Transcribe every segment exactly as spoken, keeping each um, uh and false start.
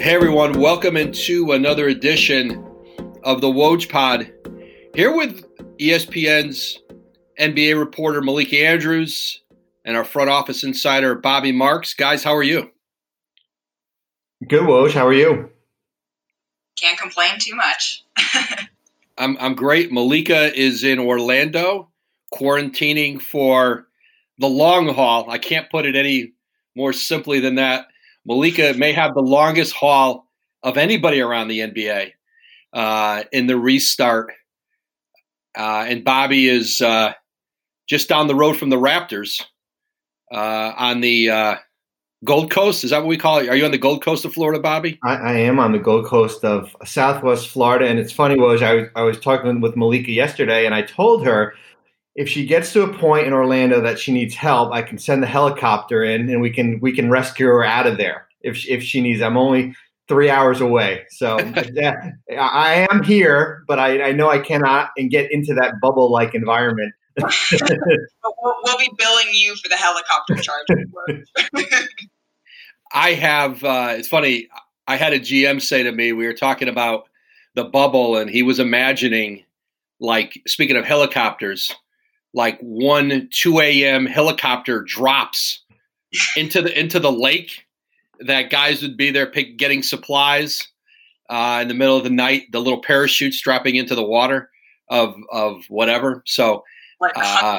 Hey everyone, welcome into another edition of the Woj Pod. Here with E S P N's N B A reporter Malika Andrews and our front office insider Bobby Marks. Guys, how are you? Good, Woj. How are you? Can't complain too much. I'm I'm great. Malika is in Orlando, quarantining for the long haul. I can't put it any more simply than that. Malika may have the longest haul of anybody around the N B A uh, in the restart. Uh, and Bobby is uh, just down the road from the Raptors uh, on the uh, Gold Coast. Is that what we call it? Are you on the Gold Coast of Florida, Bobby? I, I am on the Gold Coast of Southwest Florida. And it's funny, Woj, I was, I was talking with Malika yesterday, and I told her if she gets to a point in Orlando that she needs help, I can send the helicopter in and we can we can rescue her out of there if she, if she needs. I'm only three hours away. So yeah, I am here, but I, I know I cannot and get into that bubble-like environment. But we'll, we'll be billing you for the helicopter charge. I have, uh, it's funny, I had a G M say to me, we were talking about the bubble, and he was imagining, like, speaking of helicopters, like one, two a.m. helicopter drops into the into the lake that guys would be there pick, getting supplies uh, in the middle of the night, the little parachutes dropping into the water of of whatever. So like uh,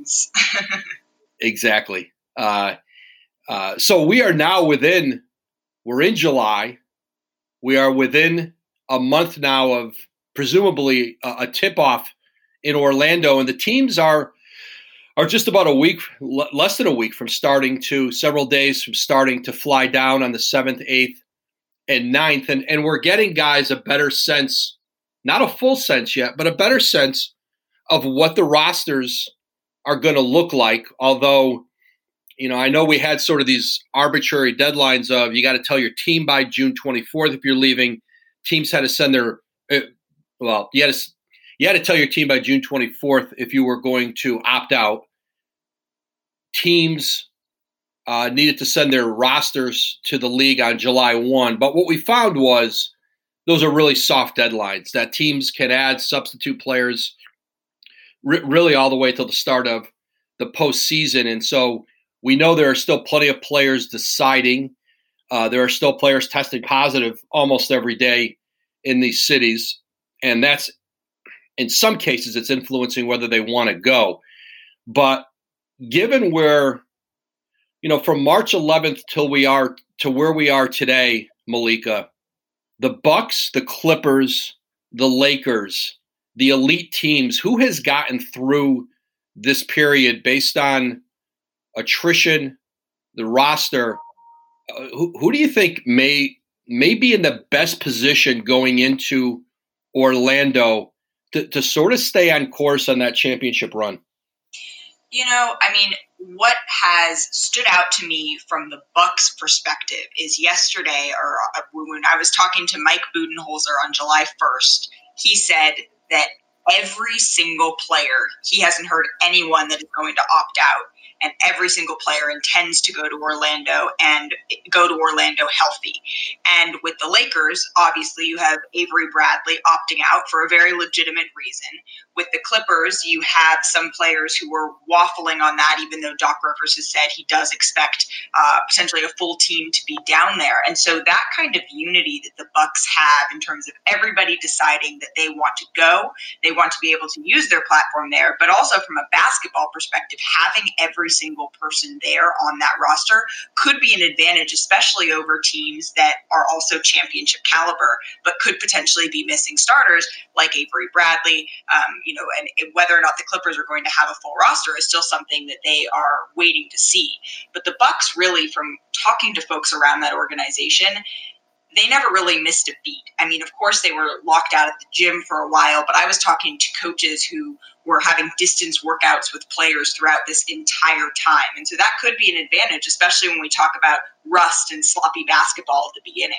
exactly. Uh, uh, so we are now within, we're in July. We are within a month now of presumably a, a tip-off in Orlando, and the teams are are just about a week, l- less than a week from starting to several days from starting to fly down on the seventh, eighth, and ninth. And, and we're getting guys a better sense, not a full sense yet, but a better sense of what the rosters are going to look like. Although, you know, I know we had sort of these arbitrary deadlines of you got to tell your team by June twenty-fourth if you're leaving. Teams had to send their, uh, well, you had to You had to tell your team by June twenty-fourth if you were going to opt out. Teams uh, needed to send their rosters to the league on July first. But what we found was those are really soft deadlines that teams can add substitute players r- really all the way till the start of the postseason. And so we know there are still plenty of players deciding. Uh, there are still players testing positive almost every day in these cities. And that's, in some cases, it's influencing whether they want to go. But given where, you know, from March eleventh till we are to where we are today, Malika, the Bucks, the Clippers, the Lakers, the elite teams, who has gotten through this period based on attrition, the roster? Uh, who, who do you think may may be in the best position going into Orlando To, to sort of stay on course on that championship run? You know, I mean, what has stood out to me from the Bucks' perspective is yesterday, or uh, when I was talking to Mike Budenholzer on July first, he said that every single player, he hasn't heard anyone that is going to opt out, and every single player intends to go to Orlando and go to Orlando healthy. And with the Lakers, obviously you have Avery Bradley opting out for a very legitimate reason. With the Clippers, you have some players who were waffling on that, even though Doc Rivers has said he does expect uh, potentially a full team to be down there. And so that kind of unity that the Bucks have in terms of everybody deciding that they want to go, they want to be able to use their platform there, but also from a basketball perspective, having every single person there on that roster could be an advantage, especially over teams that are also championship caliber, but could potentially be missing starters like Avery Bradley. Um, you know, and whether or not the Clippers are going to have a full roster is still something that they are waiting to see. But the Bucks really, from talking to folks around that organization, they never really missed a beat. I mean, of course, they were locked out at the gym for a while, but I was talking to coaches who were having distance workouts with players throughout this entire time. And so that could be an advantage, especially when we talk about rust and sloppy basketball at the beginning.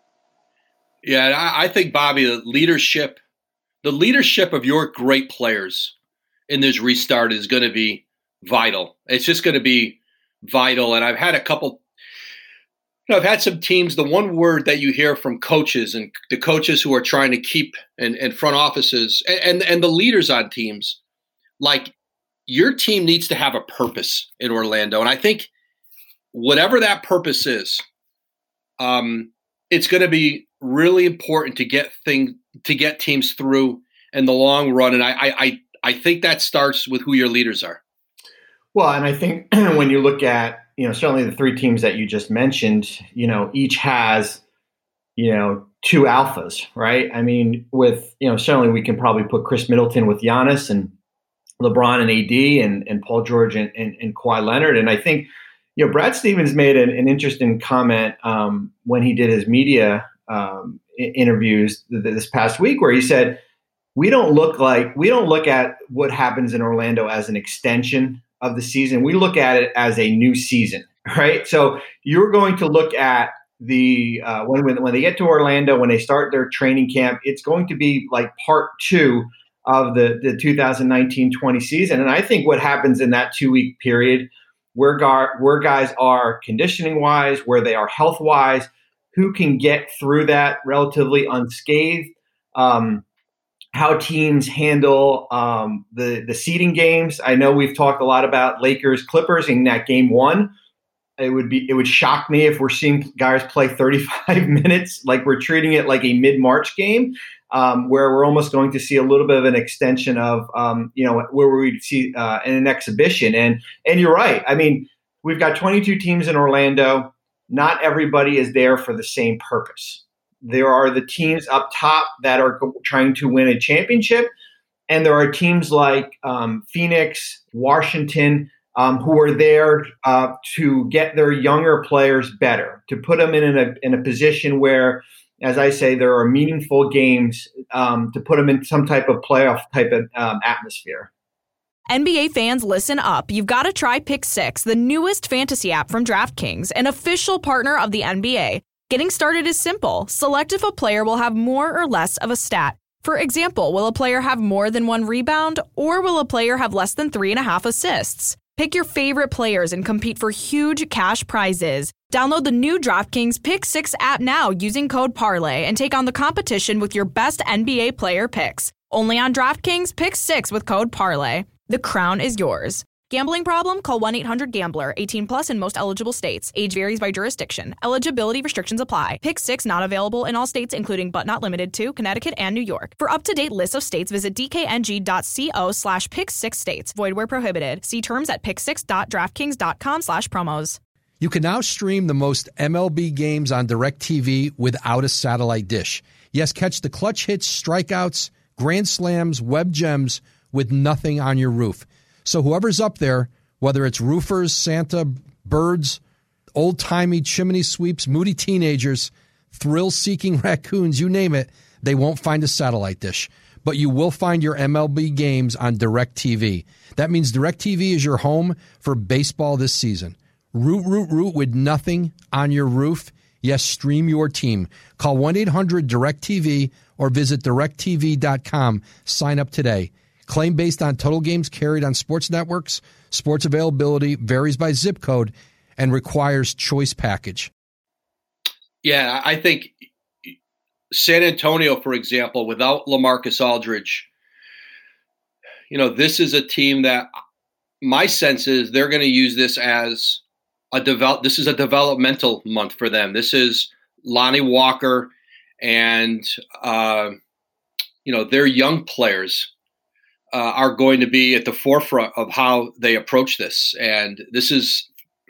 Yeah, I, I think, Bobby, the leadership, the leadership of your great players in this restart is going to be vital. It's just going to be vital. And I've had a couple You know, I've had some teams, the one word that you hear from coaches and the coaches who are trying to keep and, and front offices and, and, and the leaders on teams, like your team needs to have a purpose in Orlando. And I think whatever that purpose is, um, it's going to be really important to get thing to get teams through in the long run. And I, I, I think that starts with who your leaders are. Well, and I think when you look at, you know, certainly the three teams that you just mentioned, you know, each has, you know, two alphas, right? I mean, with, you know, certainly we can probably put Chris Middleton with Giannis and LeBron and A D and, and Paul George and, and, and Kawhi Leonard. And I think, you know, Brad Stevens made an, an interesting comment um, when he did his media um, interviews th- this past week, where he said, we don't look like, we don't look at what happens in Orlando as an extension of the season. We look at it as a new season, right? So you're going to look at the uh, when, when when they get to Orlando, when they start their training camp, it's going to be like part two of the the two thousand nineteen twenty season. And I think what happens in that two week period, where gar, where guys are conditioning wise, where they are health wise, who can get through that relatively unscathed. Um, how teams handle um, the, the seeding games. I know we've talked a lot about Lakers Clippers in that game one. It would be, it would shock me if we're seeing guys play thirty-five minutes, like we're treating it like a mid-March game, um, where we're almost going to see a little bit of an extension of, um, you know, where we see uh, in an exhibition. And, and you're right. I mean, we've got twenty-two teams in Orlando. Not everybody is there for the same purpose. There are the teams up top that are trying to win a championship, and there are teams like um, Phoenix, Washington, um, who are there uh, to get their younger players better, to put them in a in a position where, as I say, there are meaningful games, um, to put them in some type of playoff type of um, atmosphere. N B A fans, listen up. You've got to try Pick Six, the newest fantasy app from DraftKings, an official partner of the N B A. Getting started is simple. Select if a player will have more or less of a stat. For example, will a player have more than one rebound, or will a player have less than three and a half assists? Pick your favorite players and compete for huge cash prizes. Download the new DraftKings Pick Six app now using code Parlay and take on the competition with your best N B A player picks. Only on DraftKings Pick Six with code Parlay. The crown is yours. Gambling problem? Call one eight hundred gambler. eighteen plus in most eligible states. Age varies by jurisdiction. Eligibility restrictions apply. Pick Six not available in all states, including but not limited to Connecticut and New York. For up-to-date lists of states, visit dkng.co slash pick six states. Void where prohibited. See terms at pick six dot draftkings dot com slash promos. You can now stream the most M L B games on DirecTV without a satellite dish. Yes, catch the clutch hits, strikeouts, grand slams, web gems with nothing on your roof. So whoever's up there, whether it's roofers, Santa, birds, old-timey chimney sweeps, moody teenagers, thrill-seeking raccoons, you name it, they won't find a satellite dish. But you will find your M L B games on DirecTV. That means DirecTV is your home for baseball this season. Root, root, root with nothing on your roof. Yes, stream your team. Call one eight hundred direct T V or visit direct T V dot com. Sign up today. Claim based on total games carried on sports networks. Sports availability varies by zip code and requires choice package. Yeah, I think San Antonio, for example, without LaMarcus Aldridge, you know, this is a team that my sense is they're going to use this as a develop. This is a developmental month for them. This is Lonnie Walker and, uh, you know, their young players Uh, are going to be at the forefront of how they approach this. And this is,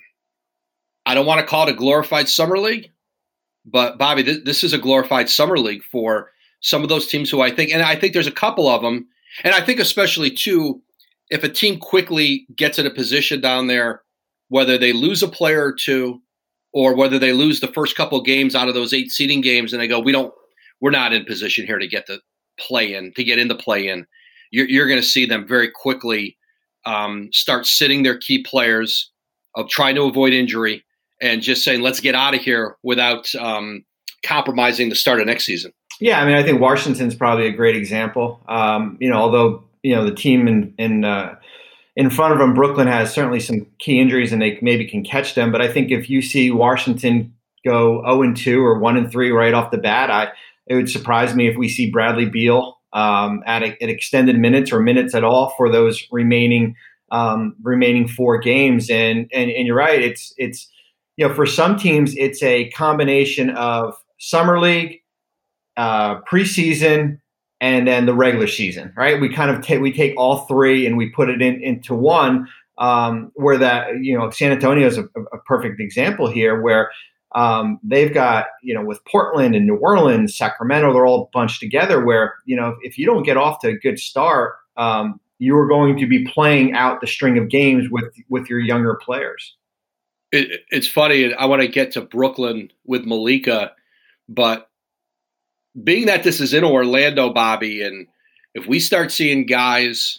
I don't want to call it a glorified summer league, but Bobby, th- this is a glorified summer league for some of those teams who I think, and I think there's a couple of them. And I think especially too, if a team quickly gets in a position down there, whether they lose a player or two, or whether they lose the first couple of games out of those eight seeding games and they go, we don't, we're not in position here to get the play in, to get in the play in. You're, you're going to see them very quickly um, start sitting their key players, of trying to avoid injury, and just saying, let's get out of here without um, compromising the start of next season. Yeah, I mean, I think Washington's probably a great example. Um, you know, although, you know, the team in in, uh, in front of them, Brooklyn, has certainly some key injuries and they maybe can catch them. But I think if you see Washington go oh and two or one and three right off the bat. I it would surprise me if we see Bradley Beal um, at, a, at extended minutes or minutes at all for those remaining um, remaining four games. And and and you're right. It's it's you know for some teams it's a combination of summer league, uh, preseason, and then the regular season. Right? We kind of take we take all three and we put it in into one. Um, where that, you know, San Antonio is a, a perfect example here where um, they've got, you know, with Portland and New Orleans, Sacramento, they're all bunched together where, you know, if you don't get off to a good start, um, you are going to be playing out the string of games with, with your younger players. It, it's funny. I want to get to Brooklyn with Malika, but being that this is in Orlando, Bobby, and if we start seeing guys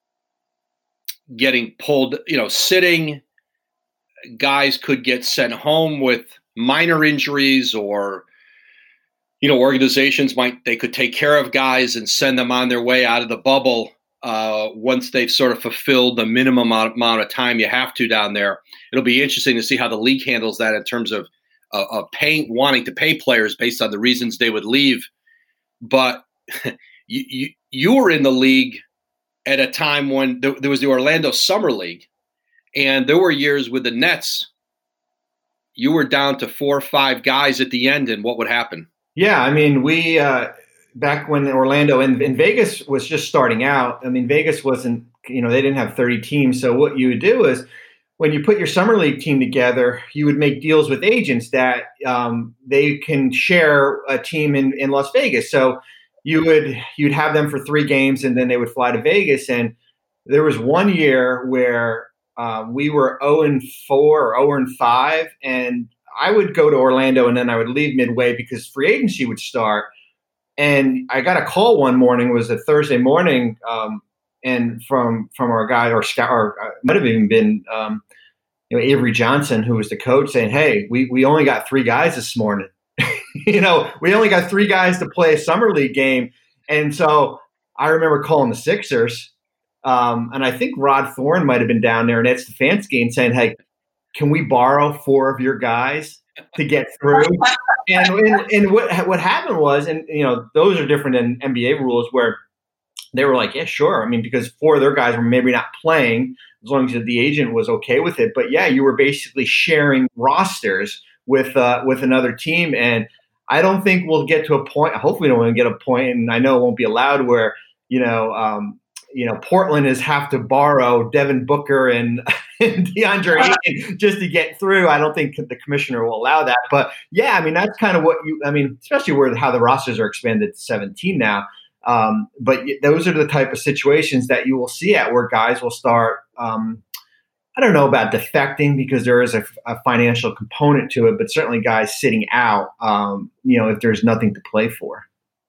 getting pulled, you know, sitting, guys could get sent home with minor injuries, or, you know, organizations might, they could take care of guys and send them on their way out of the bubble uh, once they've sort of fulfilled the minimum amount of time you have to down there. It'll be interesting to see how the league handles that in terms of, uh, of paying, wanting to pay players based on the reasons they would leave. But you, you, you were in the league at a time when there, there was the Orlando Summer League, and there were years with the Nets, you were down to four or five guys at the end, and what would happen? Yeah, I mean, we uh, back when Orlando and, and Vegas was just starting out. I mean, Vegas wasn't, you know, they didn't have thirty teams. So what you would do is when you put your Summer League team together, you would make deals with agents that um, they can share a team in, in Las Vegas. So You would you'd have them for three games, and then they would fly to Vegas. And there was one year where uh, we were zero and four or zero and five, and I would go to Orlando, and then I would leave midway because free agency would start. And I got a call one morning. It was a Thursday morning, um, and from from our guy, or scout, or uh, might have even been um, you know Avery Johnson, who was the coach, saying, "Hey, we we only got three guys this morning." You know, we only got three guys to play a summer league game. And so I remember calling the Sixers. Um, and I think Rod Thorne might have been down there, and Ed Stefanski, and saying, hey, can we borrow four of your guys to get through? and, and and what what happened was, and, you know, those are different than N B A rules where they were like, yeah, sure. I mean, because four of their guys were maybe not playing as long as the agent was okay with it. But, yeah, you were basically sharing rosters with uh, with another team. And I don't think we'll get to a point, hopefully we don't get a point, and I know it won't be allowed, where, you know, um, you know, Portland is have to borrow Devin Booker and, and DeAndre Ayton just to get through. I don't think the commissioner will allow that. But, yeah, I mean, that's kind of what you – I mean, especially where how the rosters are expanded to seventeen now. Um, but those are the type of situations that you will see at where guys will start um, – I don't know about defecting because there is a, a financial component to it, but certainly guys sitting out, um, you know, if there's nothing to play for.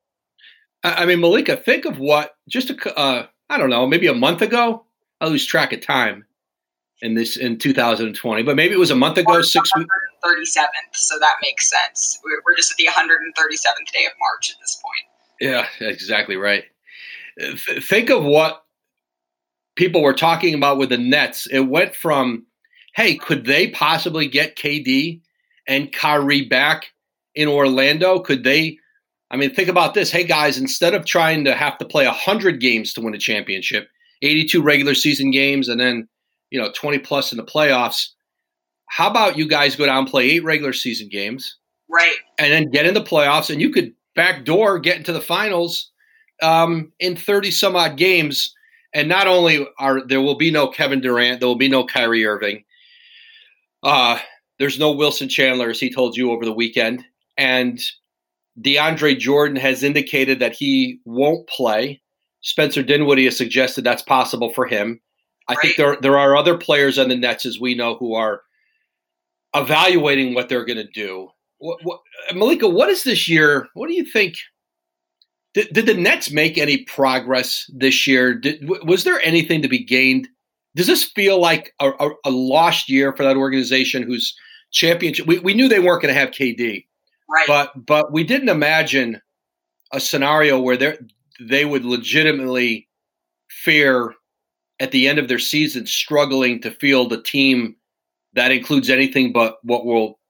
I mean, Malika, think of what just a, uh, I don't know, maybe a month ago. I lose track of time in this in two thousand twenty, but maybe it was a month ago, six weeks. one hundred thirty-seventh, so that makes sense. We're, we're just at the one hundred thirty-seventh day of March at this point. Yeah, exactly right. Th- think of what people were talking about with the Nets. It went from, hey, could they possibly get K D and Kyrie back in Orlando? Could they? I mean, think about this. Hey, guys, instead of trying to have to play one hundred games to win a championship, eighty-two regular season games, and then, you know, twenty plus in the playoffs, how about you guys go down and play eight regular season games? Right. And then get in the playoffs, and you could backdoor get into the finals um, in thirty some odd games. And not only are there will be no Kevin Durant, there will be no Kyrie Irving. Uh, there's no Wilson Chandler, as he told you over the weekend. And DeAndre Jordan has indicated that he won't play. Spencer Dinwiddie has suggested that's possible for him. I right. think there there are other players on the Nets, as we know, who are evaluating what they're going to do. What, what, Malika, what is this year? What do you think? Did, did the Nets make any progress this year? Did, was there anything to be gained? Does this feel like a, a, a lost year for that organization whose championship? We, we knew they weren't going to have K D, right? But but we didn't imagine a scenario where they they would legitimately fear at the end of their season struggling to field a team that includes anything but what will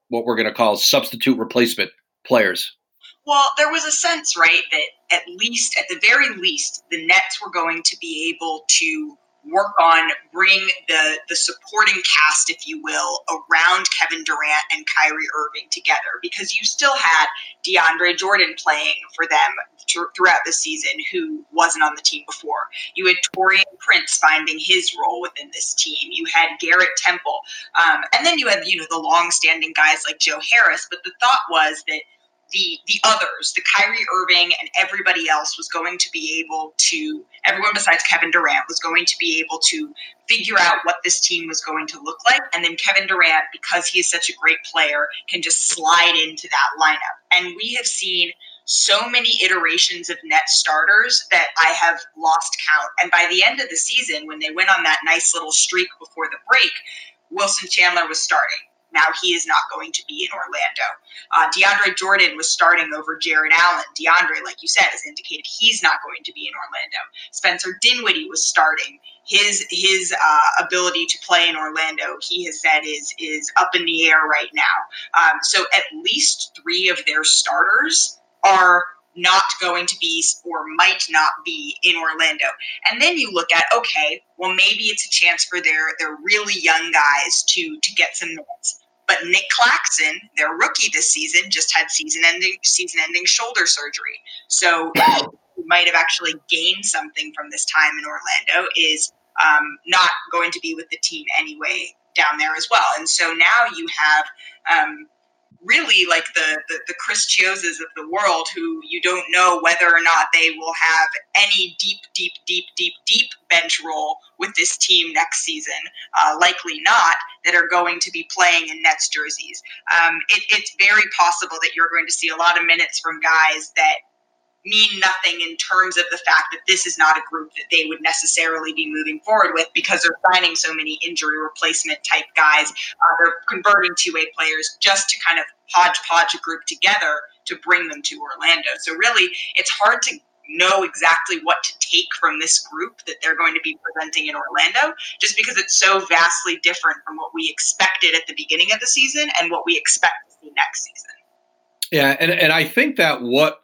what we're going to call substitute replacement players. Well, there was a sense, right, that at least, at the very least, the Nets were going to be able to work on bring the the supporting cast, if you will, around Kevin Durant and Kyrie Irving together, because you still had DeAndre Jordan playing for them t- throughout the season, who wasn't on the team before. You had Taurean Prince finding his role within this team. You had Garrett Temple, um, and then you had you know the long-standing guys like Joe Harris. But the thought was that the the others, the Kyrie Irving and everybody else was going to be able to, everyone besides Kevin Durant was going to be able to figure out what this team was going to look like. And then Kevin Durant, because he is such a great player, can just slide into that lineup. And we have seen so many iterations of net starters that I have lost count. And by the end of the season, when they went on that nice little streak before the break, Wilson Chandler was starting. Now he is not going to be in Orlando. Uh, DeAndre Jordan was starting over Jared Allen. DeAndre, like you said, has indicated he's not going to be in Orlando. Spencer Dinwiddie was starting. His his uh, ability to play in Orlando, he has said, is is up in the air right now. Um, so at least three of their starters are not going to be or might not be in Orlando. And then you look at, okay, well, maybe it's a chance for their, their really young guys to, to get some minutes. But Nick Claxton, their rookie this season, just had season-ending season-ending shoulder surgery. So he might have actually gained something from this time in Orlando, is um, not going to be with the team anyway down there as well. And so now you have um, really like the, the, the Chris Chiozas of the world, who you don't know whether or not they will have any deep, deep, deep, deep, deep bench role with this team next season. Uh, likely not, that are going to be playing in Nets jerseys. Um, it, it's very possible that you're going to see a lot of minutes from guys that mean nothing in terms of the fact that this is not a group that they would necessarily be moving forward with, because they're signing so many injury replacement type guys. Uh, they're converting two-way players just to kind of hodgepodge a group together to bring them to Orlando. So really, it's hard to know exactly what to take from this group that they're going to be presenting in Orlando, just because it's so vastly different from what we expected at the beginning of the season and what we expect to see next season. Yeah, and, and I think that what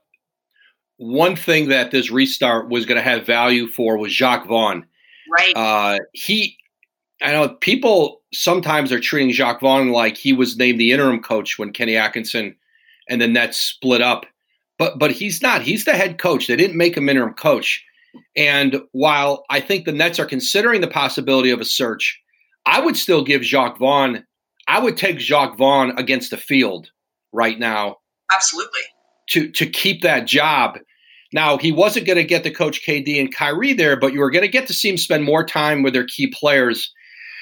one thing that this restart was going to have value for was Jacques Vaughn. Right. Uh, he, I know people sometimes are treating Jacques Vaughn like he was named the interim coach when Kenny Atkinson and the Nets split up. But but he's not. He's the head coach. They didn't make him interim coach. And while I think the Nets are considering the possibility of a search, I would still give Jacques Vaughn, I would take Jacques Vaughn against the field right now. Absolutely. To, to keep that job. Now, he wasn't going to get to coach K D and Kyrie there, but you were going to get to see him spend more time with their key players.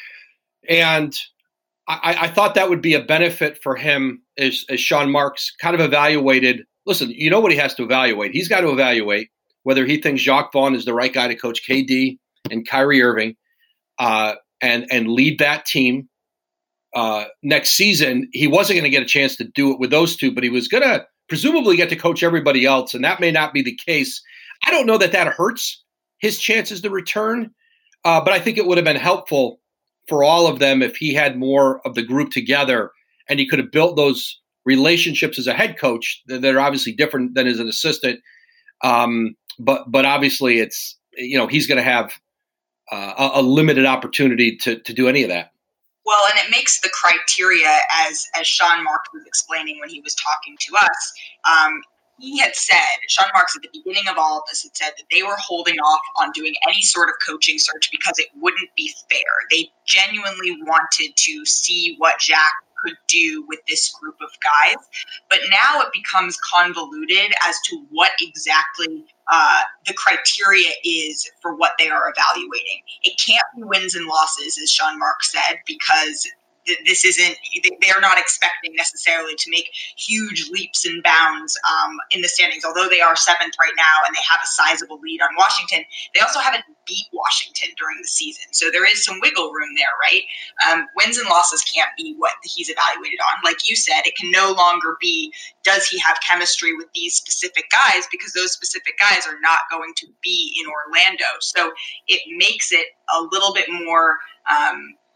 And I, I thought that would be a benefit for him, as, as Sean Marks kind of evaluated. Listen, you know what he has to evaluate. He's got to evaluate whether he thinks Jacques Vaughn is the right guy to coach K D and Kyrie Irving uh, and, and lead that team uh, next season. He wasn't going to get a chance to do it with those two, but he was going to presumably get to coach everybody else, and that may not be the case. I don't know that that hurts his chances to return, uh, but I think it would have been helpful for all of them if he had more of the group together and he could have built those relationships as a head coach that are obviously different than as an assistant. Um, but but obviously it's, you know, he's going to have uh, a, a limited opportunity to to do any of that. Well, and it makes the criteria, as as Sean Marks was explaining when he was talking to us, um, he had said, Sean Marks at the beginning of all of this had said that they were holding off on doing any sort of coaching search because it wouldn't be fair. They genuinely wanted to see what Jack could do with this group of guys. But now it becomes convoluted as to what exactly uh, the criteria is for what they are evaluating. It can't be wins and losses, as Sean Marks said, because this isn't, they're not expecting necessarily to make huge leaps and bounds um, in the standings, although they are seventh right now and they have a sizable lead on Washington. They also haven't beat Washington during the season. So there is some wiggle room there, right? Um, wins and losses can't be what he's evaluated on. Like you said, it can no longer be, does he have chemistry with these specific guys? Because those specific guys are not going to be in Orlando. So it makes it a little bit more, um,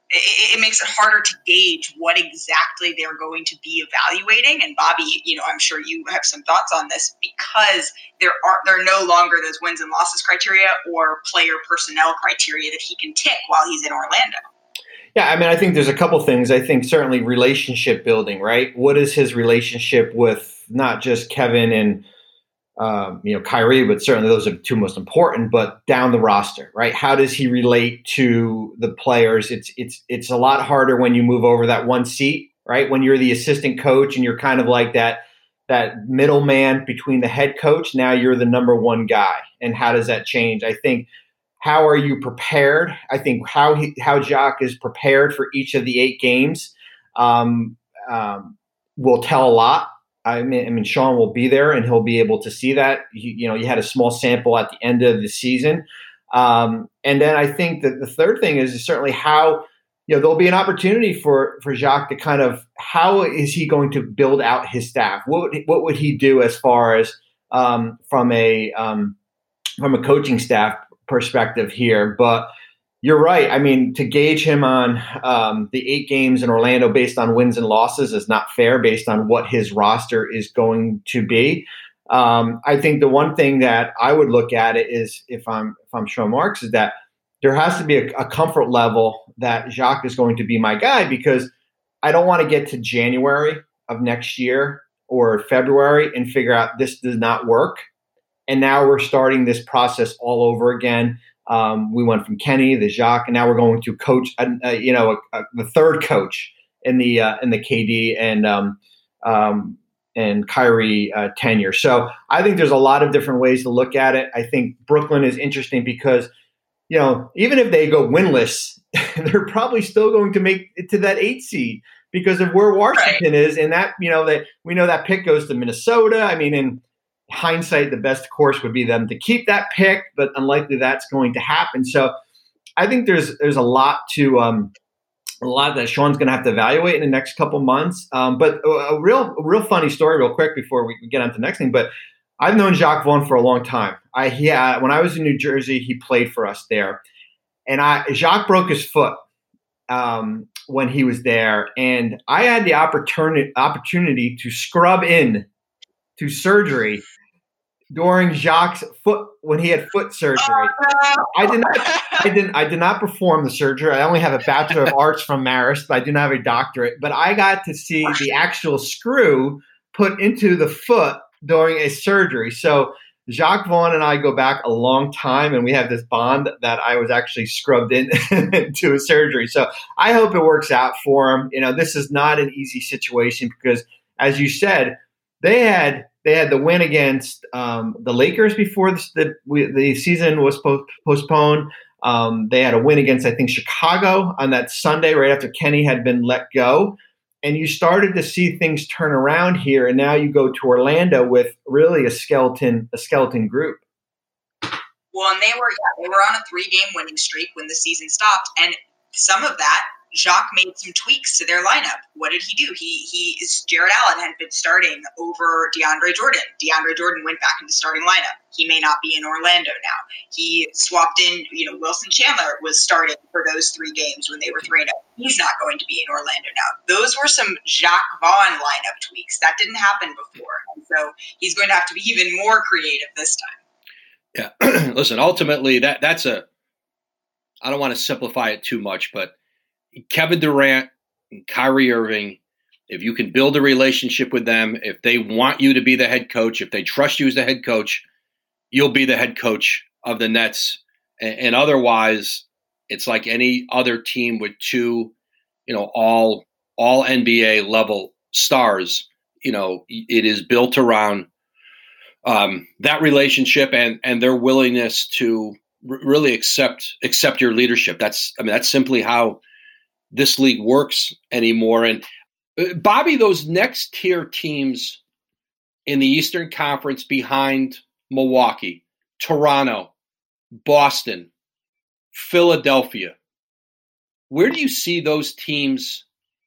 it, it makes it harder to gauge what exactly they're going to be evaluating. And Bobby, you know, I'm sure you have some thoughts on this, because there are there are no longer those wins and losses criteria or player personnel criteria that he can tick while he's in Orlando. Yeah, I mean, I think there's a couple things. I think certainly relationship building, right? What is his relationship with not just Kevin and um, you know Kyrie, but certainly those are the two most important. But down the roster, right? How does he relate to the players? It's it's it's a lot harder when you move over that one seat, right? When you're the assistant coach and you're kind of like that that middleman between the head coach. Now you're the number one guy, and how does that change? I think. How are you prepared? I think how he, how Jacques is prepared for each of the eight games um, um, will tell a lot. I mean, I mean, Sean will be there and he'll be able to see that. He, you know, you had a small sample at the end of the season, um, and then I think that the third thing is, is certainly how you know there'll be an opportunity for for Jacques to kind of how is he going to build out his staff? What would, what would he do as far as um, from a um, from a coaching staff perspective here? But you're right. I mean, to gauge him on um, the eight games in Orlando based on wins and losses is not fair based on what his roster is going to be. Um, I think the one thing that I would look at it is if I'm if I'm Sean Marks is that there has to be a, a comfort level that Jacques is going to be my guy, because I don't want to get to January of next year or February and figure out this does not work. And now we're starting this process all over again. Um, we went from Kenny, the Jacques, and now we're going to coach, uh, uh, you know, uh, the third coach in the uh, in the K D and um, um, and Kyrie uh, tenure. So I think there's a lot of different ways to look at it. I think Brooklyn is interesting because, you know, even if they go winless, they're probably still going to make it to that eight seed because of where Washington is, and that you know that we know that pick goes to Minnesota. I mean, in hindsight, the best course would be them to keep that pick, but unlikely that's going to happen. So I think there's there's a lot to um, a lot that Sean's going to have to evaluate in the next couple months. Um, but a, a real a real funny story, real quick, before we get on to the next thing. But I've known Jacques Vaughn for a long time. I yeah, when I was in New Jersey, he played for us there, and I Jacques broke his foot um, when he was there, and I had the opportunity opportunity to scrub in to surgery during Jacques' foot when he had foot surgery. I did not I didn't I did not perform the surgery. I only have a Bachelor of Arts from Marist, but I do not have a doctorate. But I got to see the actual screw put into the foot during a surgery. So Jacques Vaughn and I go back a long time, and we have this bond that I was actually scrubbed in into a surgery. So I hope it works out for him. You know, this is not an easy situation because, as you said, they had they had the win against um, the Lakers before the the, we, the season was po- postponed. Um, they had a win against, I think, Chicago on that Sunday right after Kenny had been let go. And you started to see things turn around here, and now you go to Orlando with really a skeleton a skeleton group. Well, and they were yeah, they were on a three-game winning streak when the season stopped, and some of that, Jacques made some tweaks to their lineup. What did he do? He he is Jared Allen had been starting over DeAndre Jordan. DeAndre Jordan went back into starting lineup. He may not be in Orlando now. He swapped in, you know, Wilson Chandler was starting for those three games when they were three and oh. He's not going to be in Orlando now. Those were some Jacques Vaughn lineup tweaks. That didn't happen before. And so he's going to have to be even more creative this time. Yeah. Listen, ultimately that that's a I don't want to simplify it too much, but Kevin Durant and Kyrie Irving, if you can build a relationship with them, if they want you to be the head coach, if they trust you as the head coach, you'll be the head coach of the Nets. And, and otherwise, it's like any other team with two, you know, all all N B A level stars. You know, it is built around um, that relationship and and their willingness to r- really accept accept your leadership. That's I mean, that's simply how this league works anymore. And uh, Bobby, those next tier teams in the Eastern Conference behind Milwaukee, Toronto, Boston, Philadelphia, where do you see those teams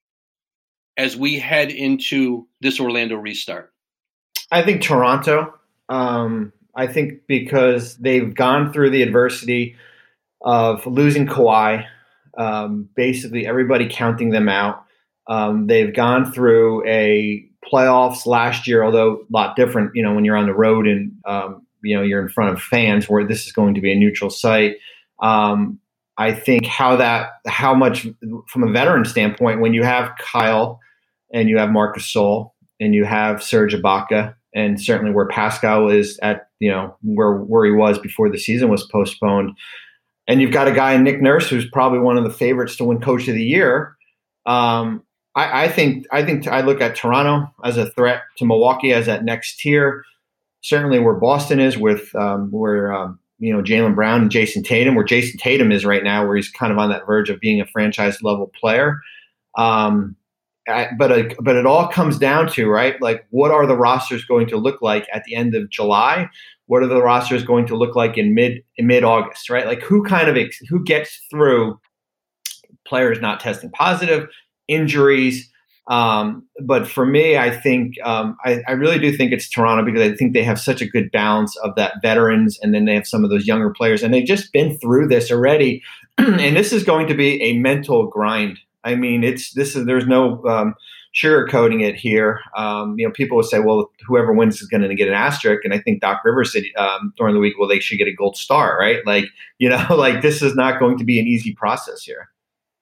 as we head into this Orlando restart? I think Toronto. Um, I think because they've gone through the adversity of losing Kawhi. um, basically everybody counting them out. Um, they've gone through a playoffs last year, although a lot different, you know, when you're on the road and, um, you know, you're in front of fans where this is going to be a neutral site. Um, I think how that, how much from a veteran standpoint, when you have Kyle and you have Marc Gasol and you have Serge Ibaka, and certainly where Pascal is at, you know, where, where he was before the season was postponed. And you've got a guy in Nick Nurse, who's probably one of the favorites to win Coach of the Year. Um, I, I think I think I look at Toronto as a threat to Milwaukee as that next tier. Certainly where Boston is with um, where um, you know Jaylen Brown and Jason Tatum, where Jason Tatum is right now, where he's kind of on that verge of being a franchise level player. Um, I, but a, but it all comes down to, right, like what are the rosters going to look like at the end of July? What are the rosters going to look like in mid in mid August? Right, like who kind of ex- who gets through players not testing positive, injuries. Um, but for me, I think um, I, I really do think it's Toronto because I think they have such a good balance of that veterans, and then they have some of those younger players, and they've just been through this already. And this is going to be a mental grind. I mean, it's this is there's no um, sugarcoating it here. Um, you know, people will say, well, whoever wins is going to get an asterisk, and I think Doc Rivers said um, during the week, well, they should get a gold star, right? Like, you know, like this is not going to be an easy process here.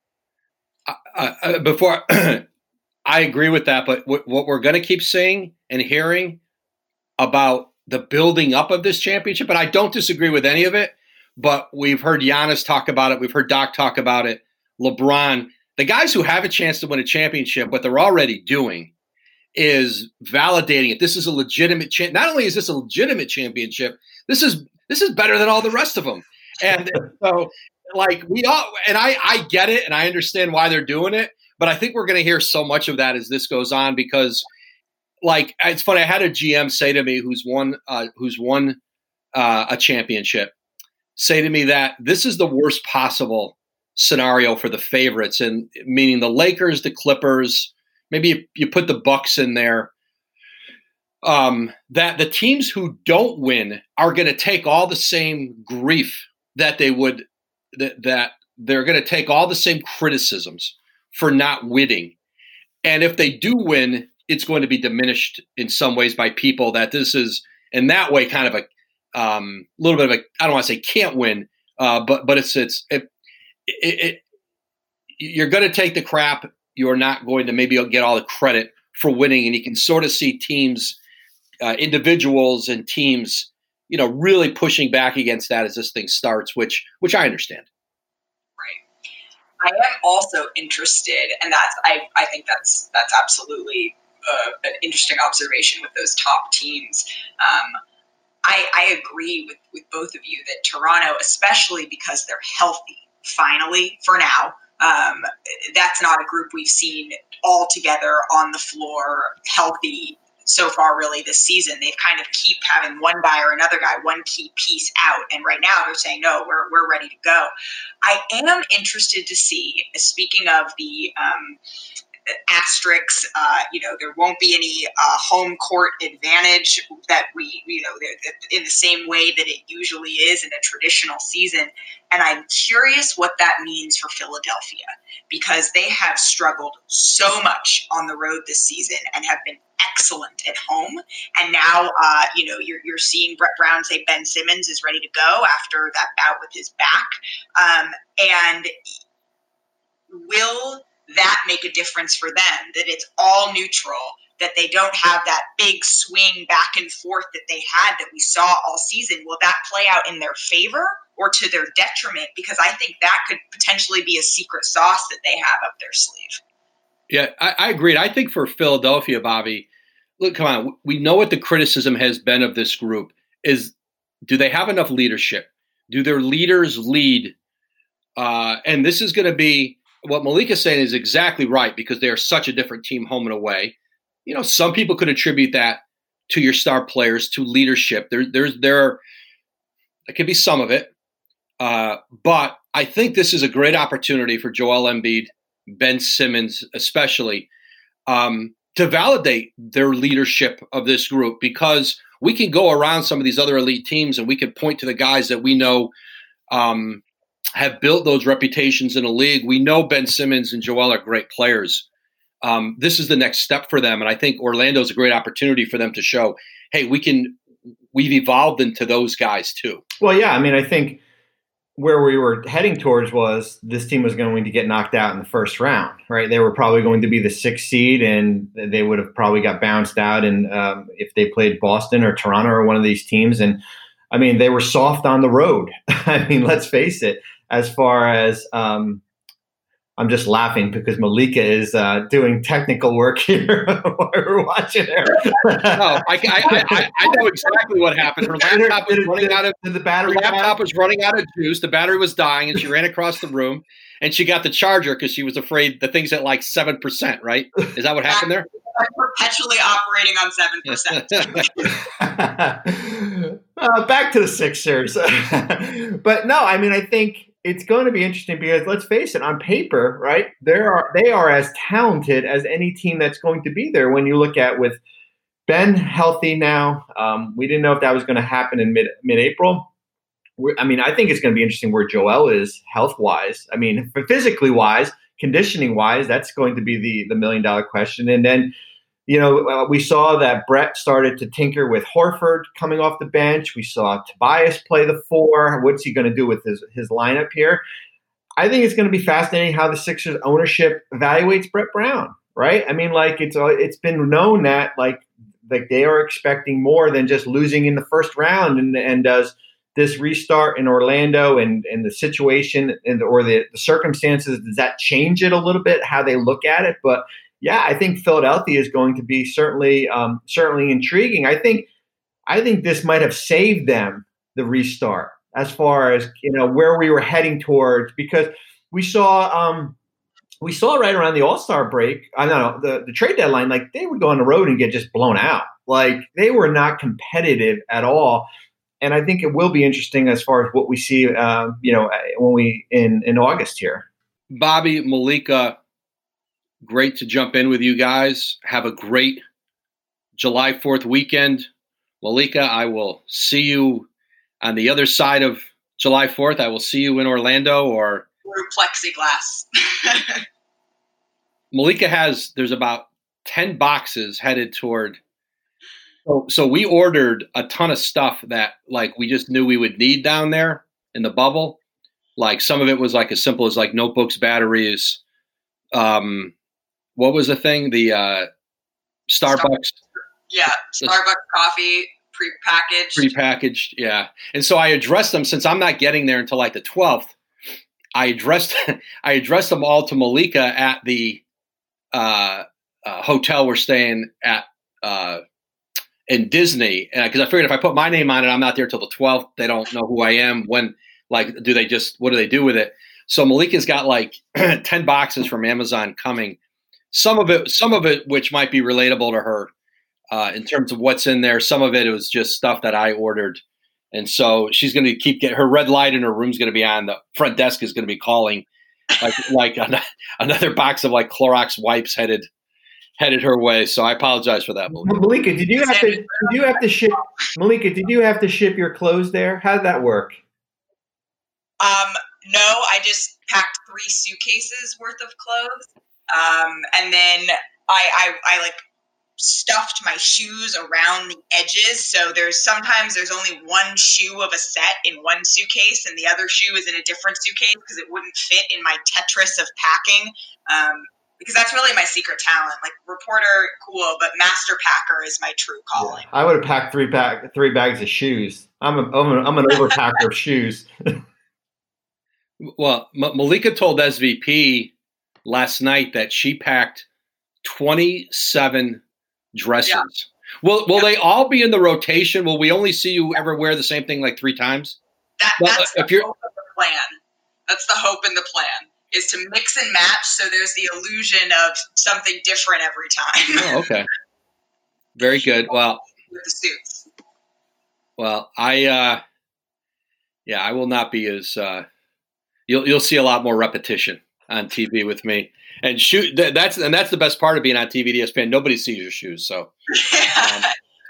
Uh, uh, before I agree with that, but w- what we're going to keep seeing and hearing about the building up of this championship, and I don't disagree with any of it, but we've heard Giannis talk about it. We've heard Doc talk about it. LeBron, the guys who have a chance to win a championship, what they're already doing is validating it. This is a legitimate cha- Not only is this a legitimate championship, this is this is better than all the rest of them. And so, like we all, and I, I get it, and I understand why they're doing it. But I think we're going to hear so much of that as this goes on because, like, it's funny. I had a G M say to me, who's won, uh, who's won uh, a championship, say to me that this is the worst possible scenario for the favorites, and meaning the Lakers, the Clippers, maybe you, you put the Bucks in there. Um, that the teams who don't win are going to take all the same grief that they would, that, that they're going to take all the same criticisms for not winning. And if they do win, it's going to be diminished in some ways by people that this is in that way kind of a um, little bit of a, I don't want to say can't win, uh, but, but it's, it's, it, it, it you're going to take the crap. You're not going to maybe get all the credit for winning. And you can sort of see teams, uh, individuals and teams, you know, really pushing back against that as this thing starts, which, which I understand. I am also interested, and that's I, I think that's that's absolutely uh, an interesting observation with those top teams. Um, I, I agree with, with both of you that Toronto, especially because they're healthy, finally, for now, um, that's not a group we've seen all together on the floor, healthy so far really this season. They've kind of keep having one guy or another guy, one key piece out. And right now they're saying, no, we're we're ready to go. I am interested to see, speaking of the um, asterisks, uh, you know, there won't be any uh, home court advantage that we, you know, in the same way that it usually is in a traditional season. And I'm curious what that means for Philadelphia, because they have struggled so much on the road this season and have been excellent at home. And now, uh, you know, you're, you're seeing Brett Brown say Ben Simmons is ready to go after that bout with his back. Um, and will that make a difference for them, that it's all neutral, that they don't have that big swing back and forth that they had that we saw all season? Will that play out in their favor or to their detriment? Because I think that could potentially be a secret sauce that they have up their sleeve. Yeah, I, I agree. I think for Philadelphia, Bobby, look, come on, we know what the criticism has been of this group is, do they have enough leadership? Do their leaders lead? Uh, and this is going to be, what Malik is saying is exactly right, because they are such a different team home and away. You know, some people could attribute that to your star players, to leadership. There, there's, there, there could be some of it. Uh, but I think this is a great opportunity for Joel Embiid, Ben Simmons especially, um, to validate their leadership of this group, because we can go around some of these other elite teams and we can point to the guys that we know um, have built those reputations in a league. We know Ben Simmons and Joel are great players. Um, this is the next step for them. And I think Orlando is a great opportunity for them to show, hey, we can, we've evolved into those guys too. Well, yeah. I mean, I think where we were heading towards was this team was going to get knocked out in the first round, right? They were probably going to be the sixth seed, and they would have probably got bounced out. And um, if they played Boston or Toronto or one of these teams, and I mean, they were soft on the road. I mean, let's face it, as far as um, I'm just laughing because Malika is uh, doing technical work here while we're watching her. No, I, I, I, I know exactly what happened. Her laptop was running out of the battery. Her laptop was running out of juice. The battery was dying, and she ran across the room, and she got the charger because she was afraid the thing's at like seven percent. Right? Is that what happened there? I'm perpetually operating on seven percent. uh, back to the Sixers, but no, I mean, I think it's going to be interesting because let's face it, on paper, right? There are they are as talented as any team that's going to be there. When you look at with Ben healthy now, um, we didn't know if that was going to happen in mid mid April. I mean, I think it's going to be interesting where Joel is health wise. I mean, physically wise, conditioning wise, that's going to be the the million dollar question. And then, you know, uh, we saw that Brett started to tinker with Horford coming off the bench. We saw Tobias play the four. What's he going to do with his, his lineup here? I think it's going to be fascinating how the Sixers ownership evaluates Brett Brown, right? I mean, like it's it's been known that like like they are expecting more than just losing in the first round. And, and does this restart in Orlando and, and the situation and or the, the circumstances, does that change it a little bit, how they look at it? But yeah, I think Philadelphia is going to be certainly um, certainly intriguing. I think I think this might have saved them the restart as far as you know where we were heading towards, because we saw um, we saw right around the All-Star break, I don't know the, the trade deadline, like they would go on the road and get just blown out. Like they were not competitive at all. And I think it will be interesting as far as what we see, uh, you know, when we in in August here. Bobby, Malika. Great to jump in with you guys. Have a great July fourth weekend. Malika, I will see you on the other side of July fourth. I will see you in Orlando or through plexiglass. Malika has, there's about ten boxes headed toward. So, so we ordered a ton of stuff that like we just knew we would need down there in the bubble. Like some of it was like as simple as like notebooks, batteries, um, what was the thing? The uh, Starbucks. Starbucks. Yeah, Starbucks coffee, prepackaged. Prepackaged, yeah. And so I addressed them since I'm not getting there until like the twelfth. I addressed I addressed them all to Malika at the uh, uh, hotel we're staying at uh, in Disney, because I figured if I put my name on it, I'm not there till the twelfth. They don't know who I am. When, like, do they just what do they do with it? So Malika's got like ten boxes from Amazon coming. Some of it, some of it, which might be relatable to her uh, in terms of what's in there. Some of it, it was just stuff that I ordered, and so she's going to keep get her red light in her room's going to be on. The front desk is going to be calling, like like an, another box of like Clorox wipes headed headed her way. So I apologize for that, Malika. Malika, did you have to? Did you have to ship? Malika, did you have to ship your clothes there? How did that work? Um, no, I just packed three suitcases worth of clothes. Um, and then I, I, I like stuffed my shoes around the edges. So there's sometimes there's only one shoe of a set in one suitcase and the other shoe is in a different suitcase because it wouldn't fit in my Tetris of packing. Um, because that's really my secret talent. Like reporter, cool, but master packer is my true calling. Yeah, I would have packed three pack, three bags of shoes. I'm a, I'm, a, I'm an overpacker of shoes. Well, M- Malika told S V P last night that she packed twenty-seven dresses. Yeah. Will Will yeah. they all be in the rotation? Will we only see you ever wear the same thing like three times? That, that's well, the you're, hope of the plan. That's the hope in the plan, is to mix and match so there's the illusion of something different every time. Oh, okay. Very good. Well, with the suits. Well, I, uh, yeah, I will not be as, uh, you'll, you'll see a lot more repetition on T V with me. And shoot, that's and that's the best part of being on T V, E S P N. Nobody sees your shoes, so. Um,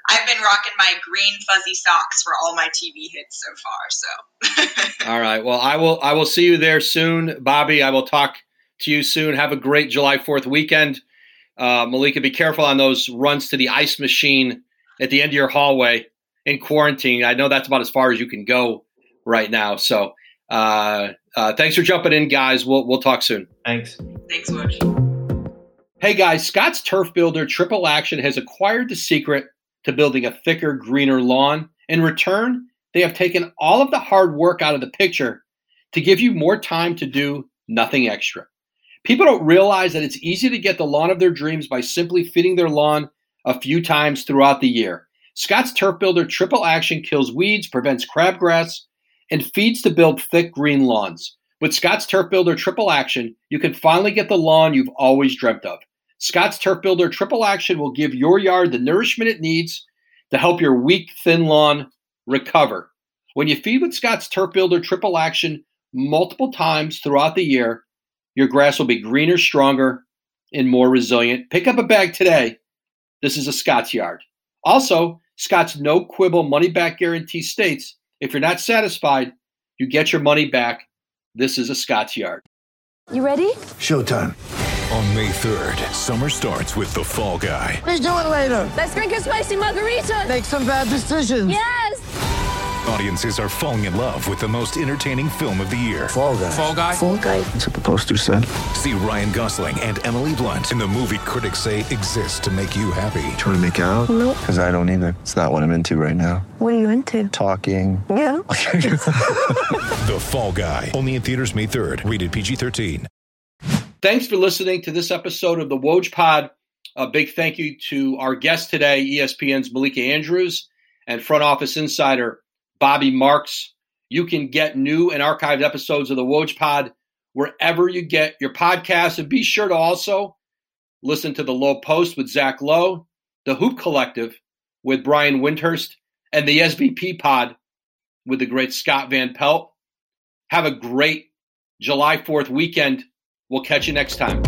I've been rocking my green fuzzy socks for all my T V hits so far. So. All right. Well, I will. I will see you there soon, Bobby. I will talk to you soon. Have a great July fourth weekend, uh, Malika. Be careful on those runs to the ice machine at the end of your hallway in quarantine. I know that's about as far as you can go right now. So, uh, uh, thanks for jumping in, guys. We'll we'll talk soon. Thanks. Thanks, Woj. Hey, guys. Scott's Turf Builder Triple Action has acquired the secret to building a thicker, greener lawn. In return, they have taken all of the hard work out of the picture to give you more time to do nothing extra. People don't realize that it's easy to get the lawn of their dreams by simply feeding their lawn a few times throughout the year. Scott's Turf Builder Triple Action kills weeds, prevents crabgrass, and feeds to build thick green lawns. With Scott's Turf Builder Triple Action, you can finally get the lawn you've always dreamt of. Scott's Turf Builder Triple Action will give your yard the nourishment it needs to help your weak, thin lawn recover. When you feed with Scott's Turf Builder Triple Action multiple times throughout the year, your grass will be greener, stronger, and more resilient. Pick up a bag today. This is a Scott's yard. Also, Scott's no quibble money back guarantee states if you're not satisfied, you get your money back. This is a Scott's yard. You ready? Showtime. On May third, summer starts with The Fall Guy. Let's do it later. Let's drink a spicy margarita. Make some bad decisions. Yes. Audiences are falling in love with the most entertaining film of the year. Fall Guy. Fall Guy. Fall Guy. That's what the poster said. See Ryan Gosling and Emily Blunt in the movie critics say exists to make you happy. Trying to make it out? Nope. Because I don't either. It's not what I'm into right now. What are you into? Talking. Yeah. The Fall Guy. Only in theaters May third. Rated P G thirteen. Thanks for listening to this episode of the Woj Pod. A big thank you to our guest today, E S P N's Malika Andrews and front office insider Bobby Marks. You can get new and archived episodes of the Woj Pod wherever you get your podcasts. And be sure to also listen to the Low Post with Zach Lowe, the Hoop Collective with Brian Windhurst, and the S V P Pod with the great Scott Van Pelt. Have a great July fourth weekend. We'll catch you next time.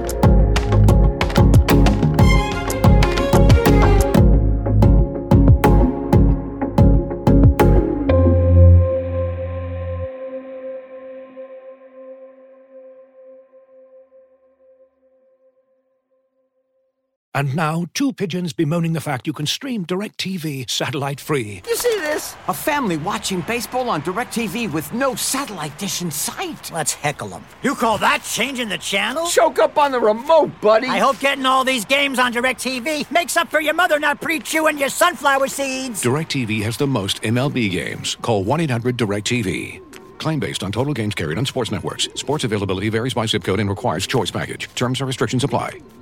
And now, two pigeons bemoaning the fact you can stream DirecTV satellite-free. You see this? A family watching baseball on DirecTV with no satellite dish in sight. Let's heckle them. You call that changing the channel? Choke up on the remote, buddy. I hope getting all these games on DirecTV makes up for your mother not pre-chewing your sunflower seeds. DirecTV has the most M L B games. Call one eight hundred direct T V. Claim based on total games carried on sports networks. Sports availability varies by zip code and requires choice package. Terms and restrictions apply.